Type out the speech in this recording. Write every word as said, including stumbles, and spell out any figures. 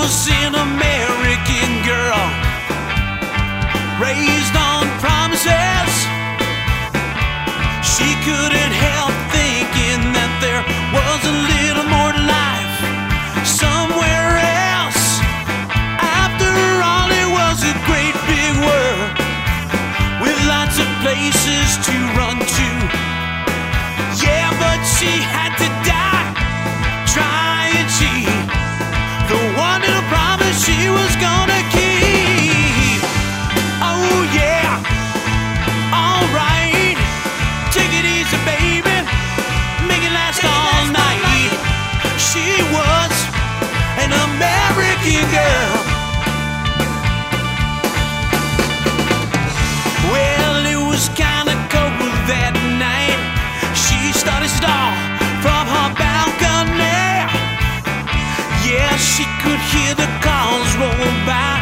was an American girl, raised on promises. She couldn't help thinking that there was a little more to life somewhere else. After all, it was a great big world with lots of places to run to. Yeah, but she had to die trying. She, the one little promise she was gonna keep. Oh yeah, alright, take it easy baby, make it last all night. She was an American girl. Well, it was kinda cold that night. She started to stall from her balcony. Yeah, she could hear the cars roll by.